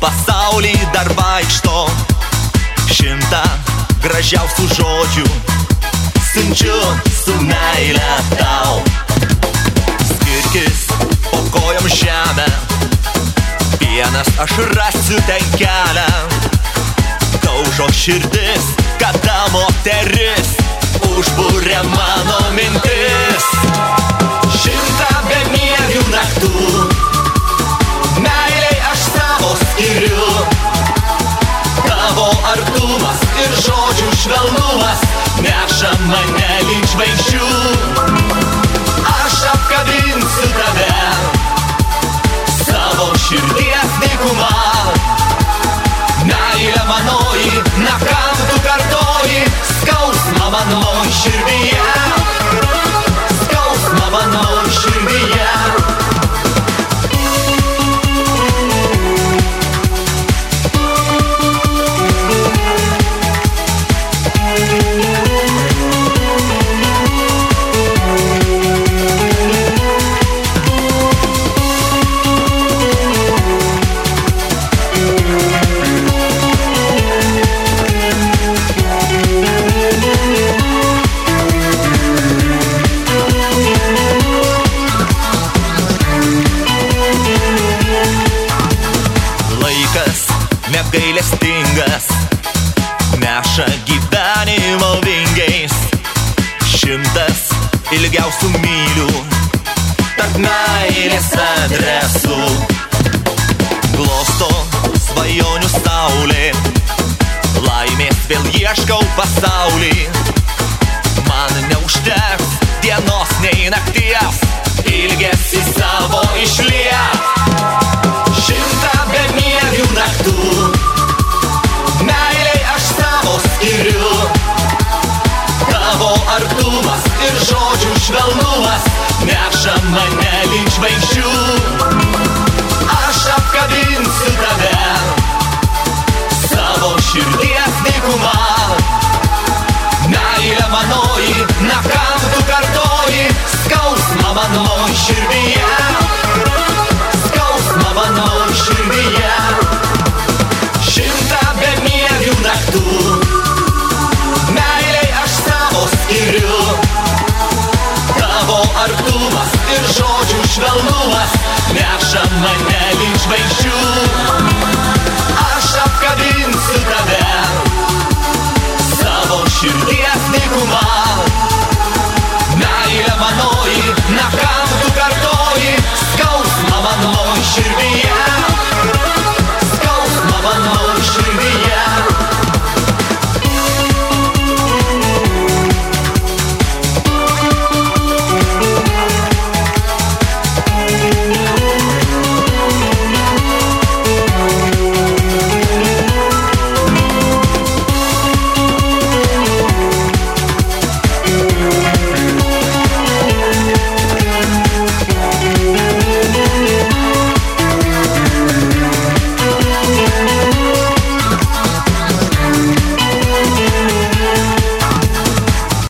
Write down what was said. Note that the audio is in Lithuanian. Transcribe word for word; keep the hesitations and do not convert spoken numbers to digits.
pasaulį dar vaikšto. Šimtą gražiausių žodžių siunčiu su meile tau. Skirkis po kojom žemę, vienas aš rasiu ten kelią. Daužo širdis, kada moteris užbūrė mano mintis. Šimtą bemiegių naktų meiliai aš savo skiriu. Tavo artumas ir žodžių švelnumas neša mane link žvaigždžių. Aš apkabinsiu tave savo širdies dykumą. Meilė manoji, na kam tu kartoji skausmą manoj širdyje. Skausmą manoj širdyje. Negailestingas neša gyvenimo vingiais. Šimtas ilgiausių mylių tarp meilės adresų. Glosto svajonių saulė, laimės vėl ieškau pasaulį. Man neužteks dienos nei nakties, ilgesį savo išliek. Šimtą bemiegių naktų meiliai aš savo skiriu. Tavo artumas ir žodžių švelnumas neša mane link žvaigždžių. Aš apkabinsiu tave savo širdies dykumą. Meilė manoji, na kam tu kartoji skausmą manoj širdyje. Skausmą manoj širdyje. Šimtą bemiegių naktų meiliai aš savo skiriu. Tavo artumas ir žodžių švelnumas neša mane link žvaigždžių. Aš apkabinsiu tave